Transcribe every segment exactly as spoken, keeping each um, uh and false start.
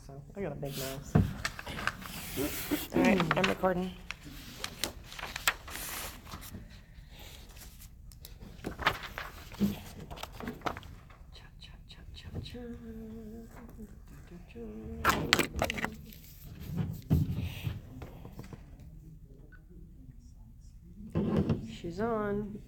so I got a big mouse. All right, I'm recording. She's on.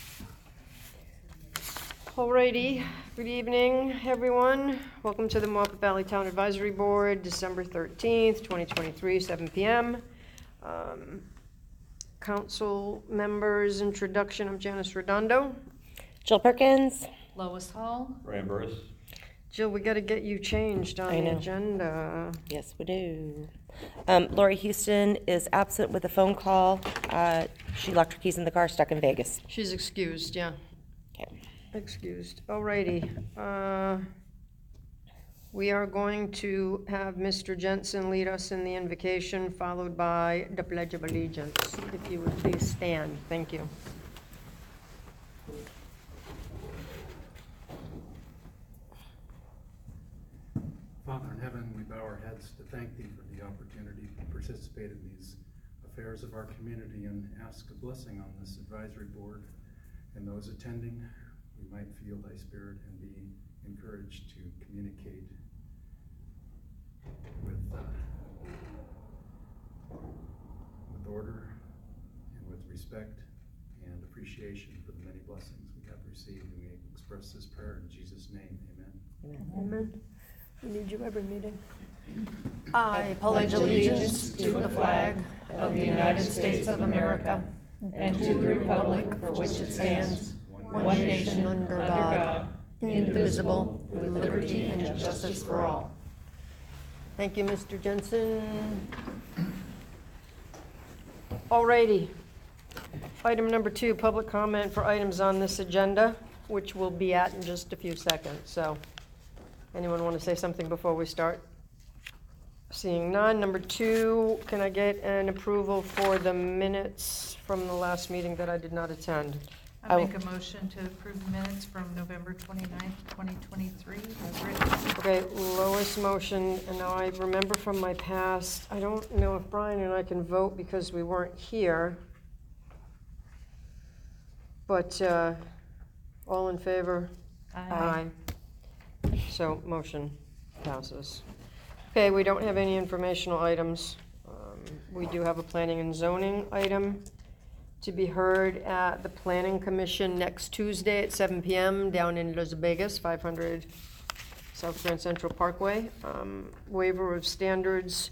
Alrighty, good evening, everyone. Welcome to the Moapa Valley Town Advisory Board, December thirteenth, twenty twenty-three, seven p m Um, council members introduction. I'm Janice Redondo. Jill Perkins. Lois Hall. Ryan Burris. Jill, we got to get you changed on I the know. agenda. Yes, we do. Um, Lori Houston is absent with a phone call. Uh, she locked her keys in the car, stuck in Vegas. She's excused, yeah. Okay. Excused. Alrighty. Uh, we are going to have Mister Jensen lead us in the invocation, followed by the Pledge of Allegiance. If you would please stand. Thank you. Father in heaven, we bow our heads to thank thee for the opportunity to participate in these affairs of our community and ask a blessing on this advisory board and those attending. We might feel thy spirit and be encouraged to communicate with, uh, with order and with respect and appreciation for the many blessings we have received. And we express this prayer in Jesus' name, amen. Amen. We need you every meeting. I pledge allegiance to the flag of the United States of America and to the republic for which it stands, one nation under God, indivisible, with liberty and justice for all. Thank you, Mister Jensen. Alrighty. Item number two, public comment for items on this agenda, which we'll be at in just a few seconds. So, anyone want to say something before we start? Seeing none. Number two, can I get an approval for the minutes from the last meeting that I did not attend? I make a motion to approve the minutes from November twenty-ninth, twenty twenty-three as written. Okay, Lois motion, and now I remember from my past, I don't know if Brian and I can vote because we weren't here. But, uh, all in favor? Aye. So, motion passes. Okay, we don't have any informational items. Um, we do have a planning and zoning item to be heard at the Planning Commission next Tuesday at seven p m down in Las Vegas, five hundred South Grand Central Parkway. Um, waiver of standards,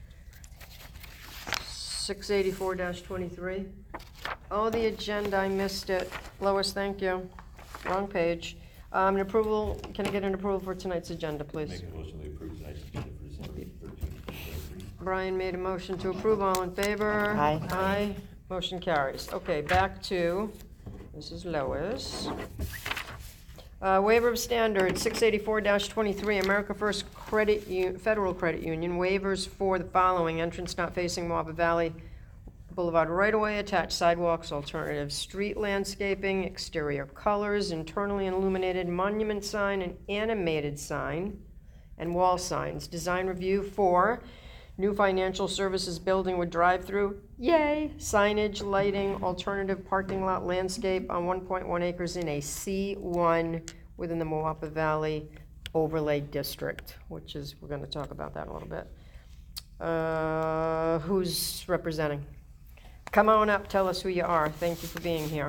six eighty-four dash twenty-three. Oh, the agenda, I missed it. Lois, thank you. Wrong page. Um, an approval, can I get an approval for tonight's agenda, please? Make a motion to approve tonight's agenda for December thirteenth, twenty twenty-three. Brian made a motion to approve. All in favor? Aye. Aye. Motion carries. Okay, back to, this is Lois. Uh, waiver of standards, six eighty-four dash twenty-three, America First Credit U- Federal Credit Union, waivers for the following: entrance not facing Moapa Valley Boulevard right-of-way, attached sidewalks, alternative street landscaping, exterior colors, internally illuminated monument sign, and animated sign, and wall signs. Design review for new financial services building with drive-through, yay, signage, lighting, alternative parking lot landscape on one point one acres in a C one within the Moapa Valley Overlay District, which is, we're gonna talk about that a little bit. Uh, who's representing? Come on up, tell us who you are. Thank you for being here.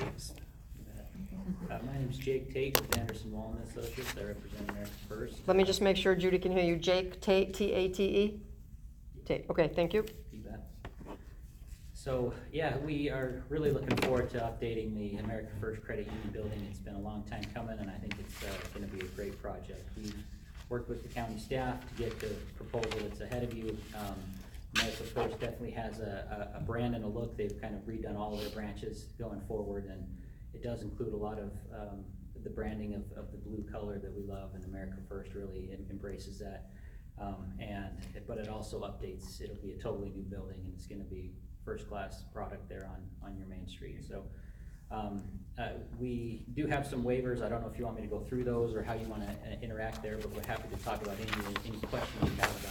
Uh, my name's Jake Tate with Anderson Wall and Associates. I represent America First. Let me just make sure Judy can hear you. Jake Tate, T A T E? Tate, okay, thank you. You bet. So, yeah, we are really looking forward to updating the America First Credit Union building. It's been a long time coming, and I think it's uh, going to be a great project. We've worked with the county staff to get the proposal that's ahead of you. Um, America First definitely has a, a, a brand and a look. They've kind of redone all of their branches going forward, and it does include a lot of um, the branding of, of the blue color that we love, and America First really em- embraces that. Um, and but it also updates. It'll be a totally new building, and it's going to be first-class product there on on your main street. So um, uh, we do have some waivers. I don't know if you want me to go through those or how you want to uh, interact there, but we're happy to talk about any any questions you have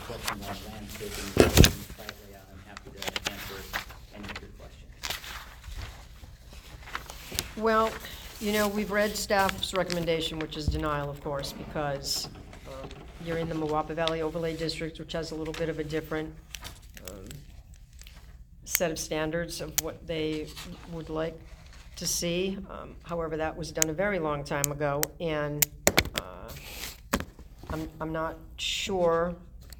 questions on landscaping, site layout, I'm happy to answer any of your questions. Well, you know, we've read staff's recommendation, which is denial, of course, because um, you're in the Moapa Valley Overlay District, which has a little bit of a different um, set of standards of what they would like to see. Um, However, that was done a very long time ago, and uh, I'm, I'm not sure.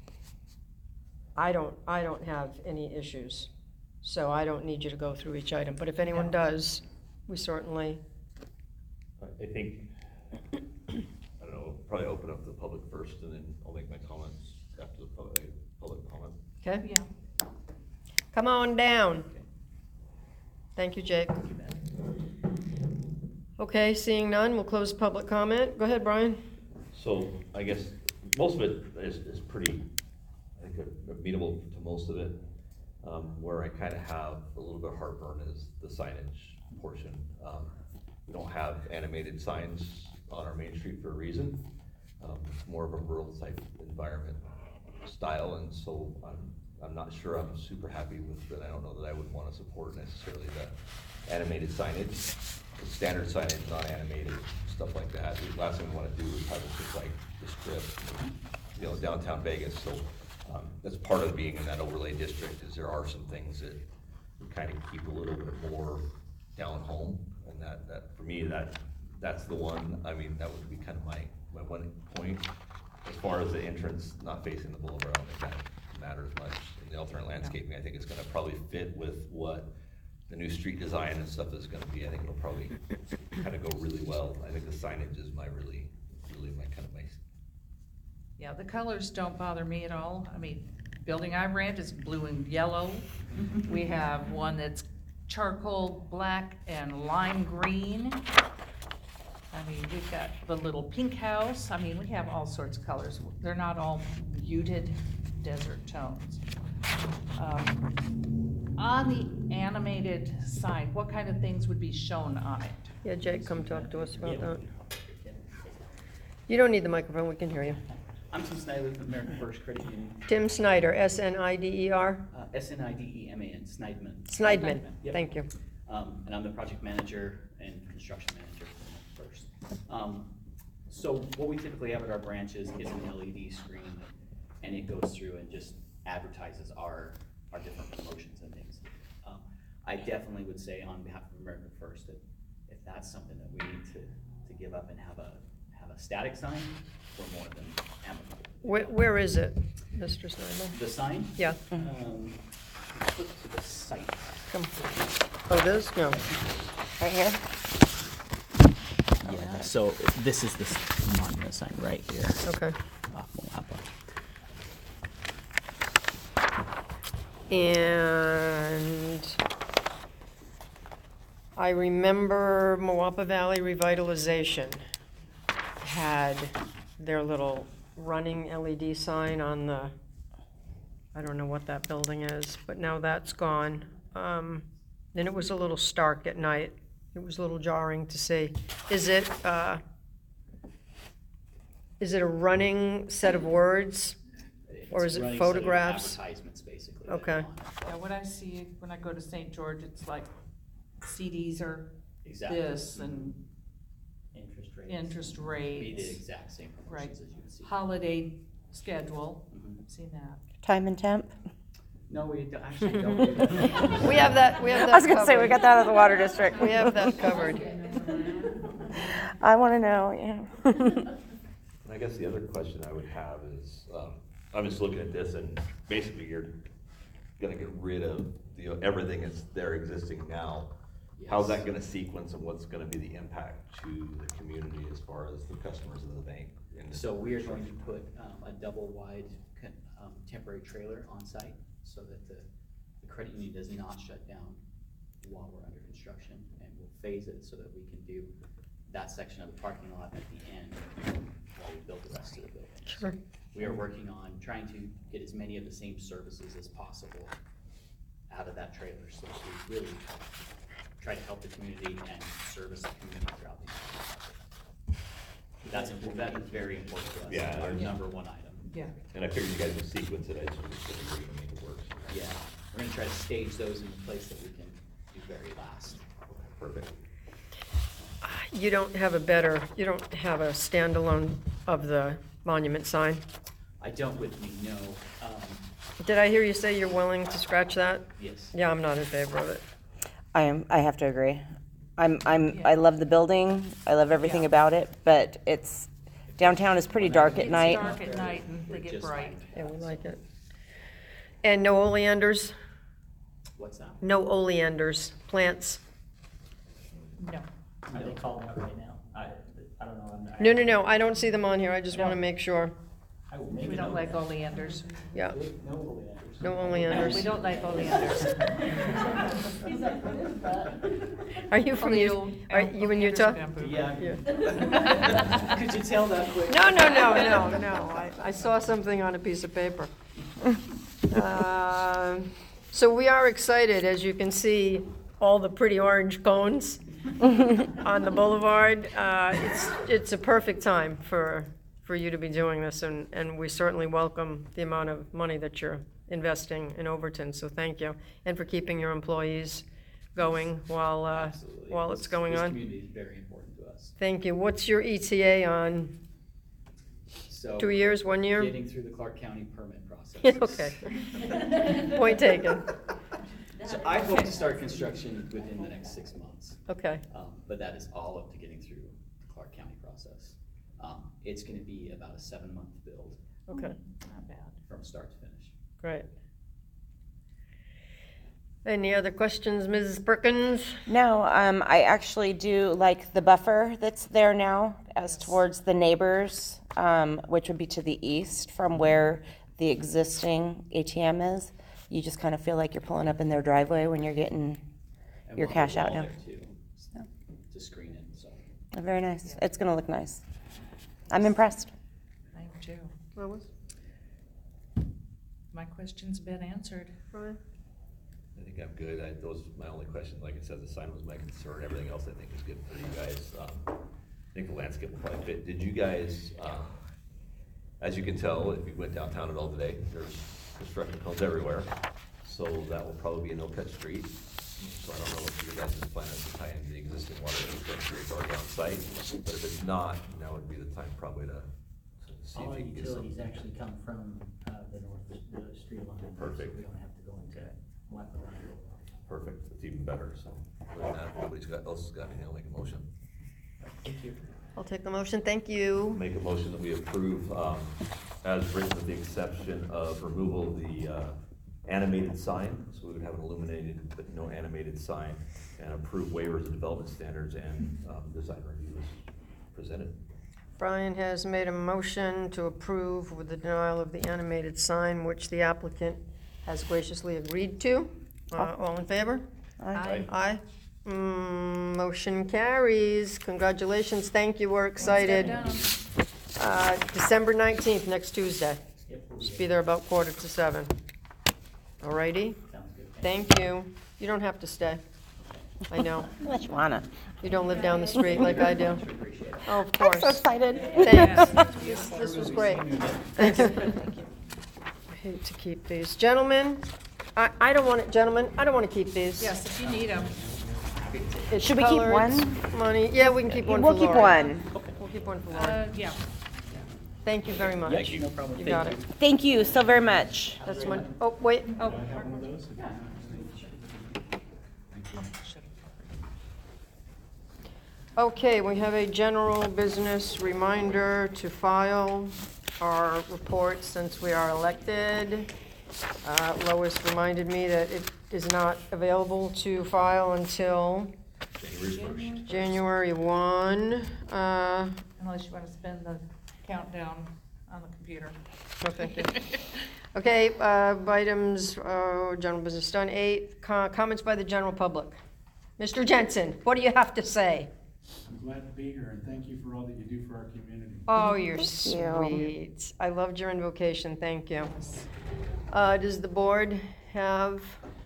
I don't, I don't have any issues, so I don't need you to go through each item, but if anyone does, we certainly, I think, I don't know, probably open up the public first and then I'll make my comments after the public, public comment. okay? Yeah. Come on down. Thank you, Jake. Okay, seeing none, we'll close public comment. Go ahead, Brian. So I guess most of it is, is pretty, I think, amenable to most of it. Um, where I kind of have a little bit of heartburn is the signage portion. Um, we don't have animated signs on our main street for a reason. Um, it's more of a rural type environment style, and so I'm, I'm not sure I'm super happy with that. I don't know that I would want to support necessarily the animated signage, the standard signage, non-animated, stuff like that. The last thing we want to do is have it just like the strip, you know, downtown Vegas. So um, that's part of being in that overlay district, is there are some things that we kind of keep a little bit more down home, and that, that for me, that that's the one. I mean, that would be kind of my, my one point. As far as the entrance not facing the boulevard, I don't think that matters much. In the alternate landscaping, I think it's gonna probably fit with what the new street design and stuff is gonna be. I think it'll probably kind of go really well. I think the signage is my really, really my kind of my. Yeah, the colors don't bother me at all. I mean, building I rent is blue and yellow. We have one that's charcoal black and lime green. I mean, we've got the little pink house. I mean, we have all sorts of colors. They're not all muted desert tones. Um, on the animated sign, what kind of things would be shown on it? Yeah, Jake, come talk to us about Yeah. that. You don't need the microphone, we can hear you. I'm Tim Snyder with American First Credit Union, Tim Snyder, S N I D E R? uh, S N I D E M A N, Snideman. Snideman, Yep. thank you. Um, and I'm the project manager and construction manager for First. Um, so what we typically have at our branches is an L E D screen, and it goes through and just advertises our, our different promotions and things. Um, I definitely would say on behalf of America First that if that's something that we need to, to give up and have a, have a static sign, we're more than amicable. Where, where is it, Mister Snyder? The sign? Yeah, Um, flip to the site. come. Oh, this? No. Right here? Yeah, so this is the s- monument sign right here Okay. off Moapa. And I remember Moapa Valley Revitalization had their little running L E D sign on the, I don't know what that building is, but now that's gone. Um, Then it was a little stark at night. It was a little jarring to see. Is it, uh, is it a running set of words? Or It's is it running set of photographs? Advertisements, basically. that Okay. go on. Yeah, what I see when I go to Saint George, it's like C Ds are Exactly. this and Interest rates. interest Be the rates, exact same right, promotions as you would see. holiday schedule, Mhm. I've seen that. Time and temp? No, we don't- actually don't do that. We have that, we have that I was gonna say, we covered. got that out of the water district. We have that covered. I wanna know, yeah. And I guess the other question I would have is, um, I'm just looking at this and basically you're gonna get rid of, you know, everything that's there existing now. How's that gonna sequence and what's gonna be the impact to the community as far as the customers of the bank? in this So we are going to construction? put um, a double wide con- um, temporary trailer on site so that the, the credit union does not shut down while we're under construction, and we'll phase it so that we can do that section of the parking lot at the end while we build the rest of the building. Sure. We are working on trying to get as many of the same services as possible out of that trailer, so we really try to help the community and service the community throughout the year. That's important, that is very important to us, Yeah. our number one item. Yeah. And I figured you guys would sequence it, I just was gonna agree to make it work. Yeah, we're gonna try to stage those in the place that we can do very last. Perfect. You don't have a better, you don't have a standalone of the monument sign? I don't with me, no. Um, Did I hear you say you're willing to scratch that? yes. Yeah, I'm not in favor of it. I am, I have to agree. I'm, I'm, I love the building, I love everything Yeah. about it, but it's, downtown is pretty dark at It's night. dark at night and they We're get just bright. fine. Yeah, we like it. And no oleanders? What's that? No oleanders, plants? No. Are they calling out right now? I, I don't know. I'm not- No, no, no, I don't see them on here, I just want to No. make sure. I will make We a don't note. like oleanders. Yeah, No oleanders. no We oleanders. don't like oleanders. Are you from, Only Ut- old- are you in Utah? bamboo. Yeah. Yeah. Could you tell that quick? No, no, no, no, no, I, I saw something on a piece of paper. Um, So we are excited, as you can see, all the pretty orange cones on the boulevard. Uh, It's, it's a perfect time for, for you to be doing this, and, and we certainly welcome the amount of money that you're investing in Overton, so thank you. And for keeping your employees going while, uh, Absolutely. while This- it's going This on. community is very important to us. Thank you. What's your E T A on? So. Two years, one year? Getting through the Clark County permit process. Okay. Point taken. So I hope to start construction within the next six months. Okay, Um, but that is all up to getting through the Clark County process. Um, it's gonna be about a seven-month build okay, Not bad. from start to finish. great. Any other questions, Missus Perkins? No, um, I actually do like the buffer that's there now as towards the neighbors, um, which would be to the east from where the existing A T M is. You just kind of feel like you're pulling up in their driveway when you're getting And your we'll have cash a out wall now. there too, to screen it, so. Very nice. It's gonna look nice. I'm impressed. I am too. Lois? My question's been answered. Brian? I think I'm good, I, those, my only question, like I said, the sign was my concern, everything else I think is good for you guys. Um, I think the landscape will probably fit. Did you guys, uh, as you can tell, if you went downtown at all today, there's construction cones everywhere. So that will probably be a no-cut street. So I don't know if your guys' plan is to tie in the existing water infrastructure is already on site. But if it's not, now would be the time probably to to see All if our you can get some. utilities actually come from uh, the north, the street line. Perfect. So we don't have to go into what the line goes on. Perfect, it's even better, so. Other than that, if nobody's got, else has got anything, I'll make a motion. Thank you. I'll take the motion, thank you. Make a motion that we approve, um, as written with the exception of removal of the, uh, animated sign. So we would have an illuminated but no animated sign, and approve waivers of development standards and, um, design review as presented. Brian has made a motion to approve with the denial of the animated sign, which the applicant has graciously agreed to. Uh, all in favor? Aye. Aye. Mm, motion carries. Congratulations, thank you, we're excited. One step Uh, December nineteenth, next Tuesday. Yep, we'll Just get- be there about quarter to seven. All righty? Sounds good. Thank you. You don't have to stay. I know. Unless you wanna. You don't live down the street like I do. Appreciate it. Oh, of I'm so course. excited. Thanks. This, this was great. Thank you. I hate to keep these. Gentlemen, I, I don't want it, gentlemen, I don't want to keep these. Yes, if you need them. It's Should we keep colored, one? Money, yeah, we can keep one for We'll keep Lori. one. We'll keep one for Lori. Uh, yeah. Thank you very much. Thank you, no problem. You Thank got you. it. Thank you so very much. That's my, oh, wait. Oh. Okay, we have a general business reminder to file our reports since we are elected. Uh, Lois reminded me that it is not available to file until January first. January first. Uh, Unless you want to spend the countdown on the computer. no, thank you. Okay, uh, items, uh, general business done. Eight, co- comments by the general public. Mister Jensen, what do you have to say? I'm glad to be here, and thank you for all that you do for our community. Oh, you're Thank you. sweet. I loved your invocation, thank you. Uh, does the board have?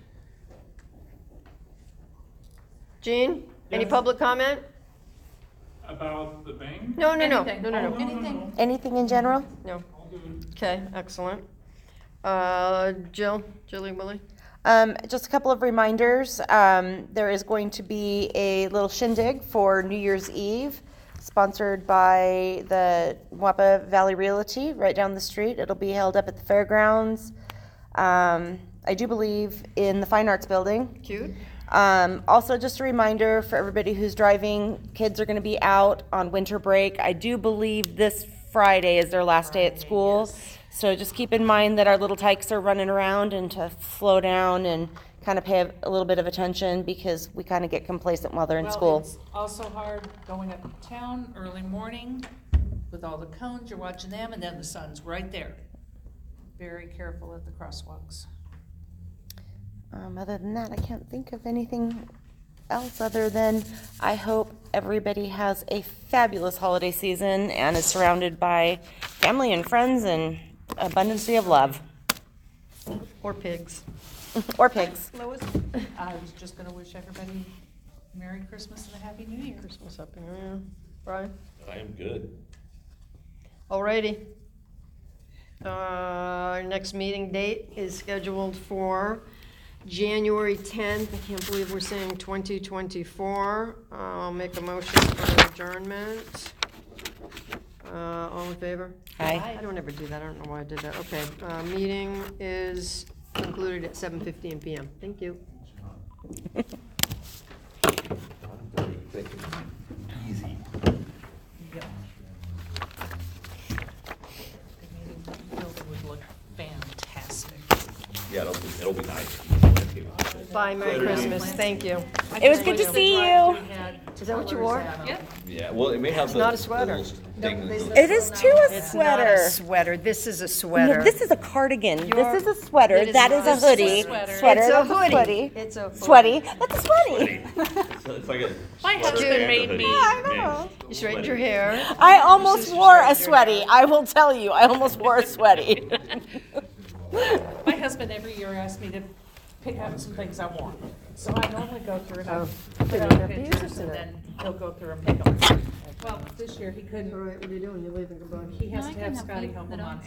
Jean, any Yes. public comment? About the bank? No, no, no, Anything. no, no, no, Anything. Anything in general? no. Okay, excellent. Uh, Jill, Jilly Willy? Um, just a couple of reminders. Um, there is going to be a little shindig for New Year's Eve, sponsored by the Wapa Valley Realty right down the street. It'll be held up at the fairgrounds. Um, I do believe in the Fine Arts Building. Cute. Um, also, just a reminder for everybody who's driving, kids are going to be out on winter break. I do believe this Friday is their last day at school. So just keep in mind that our little tykes are running around and to slow down and kind of pay a little bit of attention because we kind of get complacent while they're in Well, school. it's also hard going up to town early morning with all the cones, you're watching them, and then the sun's right there. Very careful at the crosswalks. Um, other than that, I can't think of anything else other than I hope everybody has a fabulous holiday season and is surrounded by family and friends and abundance of love. Or pigs. Or pigs. Lois? I was just gonna wish everybody Merry Christmas and a Happy New Year. Christmas up here, yeah. Brian? I am good. Alrighty. Uh, Our next meeting date is scheduled for January tenth. I can't believe we're saying twenty twenty-four. I'll make a motion for adjournment. Uh, All in favor? Hi. I don't ever do that. I don't know why I did that. Okay, uh, meeting is concluded at seven fifteen p m Thank you. Easy. Yep. The building would look fantastic. Yeah, it'll be, it'll be nice. Bye, Merry Christmas. Thank you. It was good to see you. Is that what you wore? Yep. Yeah, well, it may have It's the. not a the sweater. little thing- It is too a It's not a sweater. sweater. This is a No, sweater. this is a cardigan. Your- This is a sweater. It is That is not. a This is a hoodie. sweater. Sweater. It's a That's hoodie. sweaty. It's a hoodie. Sweaty. That's a sweaty. So it's like a. My sweater husband and a made hoodie me- I know. mixed. You straightened your hair. I almost sister wore a straightened your sweaty. hair. I will tell you, I almost wore a sweaty. My husband every year asks me to pick out some things I want. So I normally go through and I'll Oh, put you out don't have to use pictures it and today. then he'll go through and pick them. Well, this year he All couldn't, right, what are you doing? You're leaving, goodbye. he has No, I to can have help Scotty you home put on on